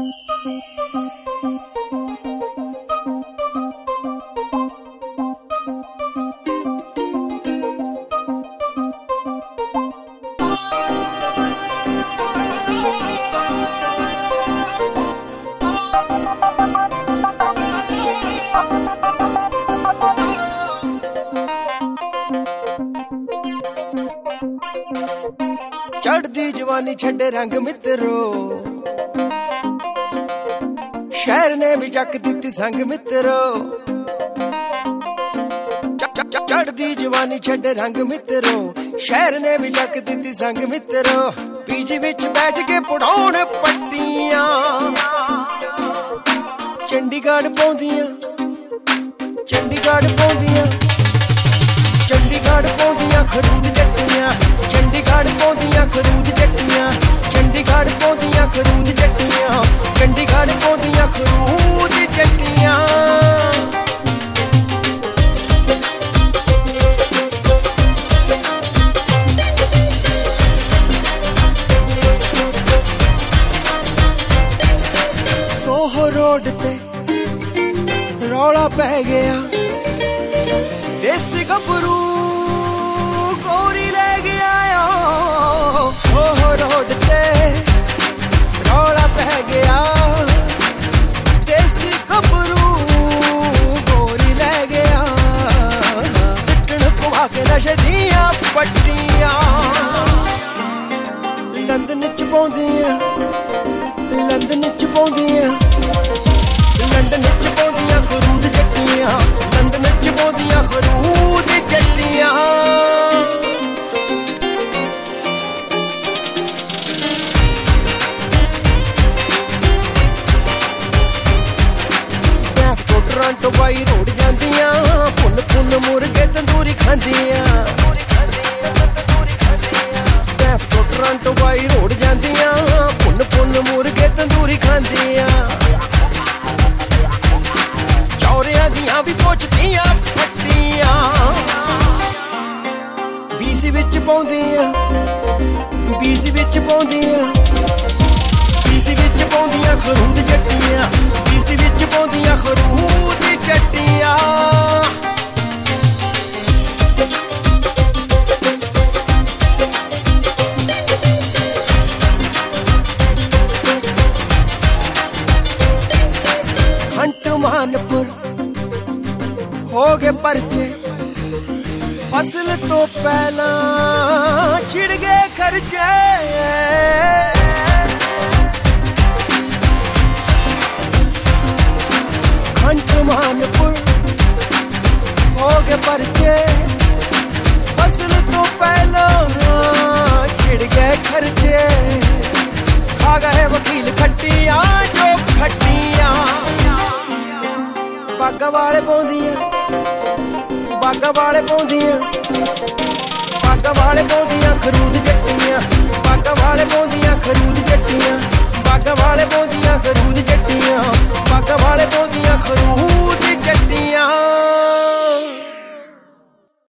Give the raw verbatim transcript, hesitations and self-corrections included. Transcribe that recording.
चढ़दी जवानी छड़े रंग मित्रो, शहर ने भी चक दिती संग मित्रो। चढ़दी जवानी छड़े रंग मित्रो, शहर ने भी चक दिती संग मित्रो। पीजी विच बैठ के पढ़ाउण पट्टियां, चंडीगढ़ पौंदियां चंडीगढ़ पौंदियां चंडीगढ़ पौंदियां खरूद जट्टियां, चंडीगढ़ पौंदियां खरूद जट्टियां, चंडीगढ़ पौंदियां खरूद जट्टियां, चंडीगढ़ पौंदियां खरूद जट्टियां। सोहो रोड ते रौला पै गया, देसी गभरू गोरी ले गया। सोहो रोड ते रौला पै गया, देसी गभरू गोरी ले गया। सिट्टण घुमा के नशे दियां पट्टियां, लंदन च पौंदियां लंदन च पौंदियां लंदन च पौंदियां खरूद जट्टियां, लंदन च पौंदियां खरूद जट्टियां। बैफ तो टोरंटो बाई रोड जांदियां, पुन पुन मुर्गे तंदूरी खांदियां। बैफ तो टोरंटो बाई रोड जांदियां, पुन पुन मुर्गे तंदूरी खांदियां। चौरियां दियां भी पुछदियां पट्टियां, बीसी विच पौंदियां बीसी विच पौंदियां बीसी विच पौंदियां खरूद जट्टियां, बीसी विच पौंदियां खरूद जट्टियां। खंट मानपुर हो गए परचे, फसल तो पहला छिड़ गए खर्चे। खंट मानपुर हो गए परचे, फसल तो पहला छिड़ गए खर्चे। खा गए वकील खट्टियां जो खट्टियां, बागा वाले पौंदियां बागा वाले पौंदियां बागा वाले पौंदियां खरूद जट्टियां, बागा वाले पौंदियां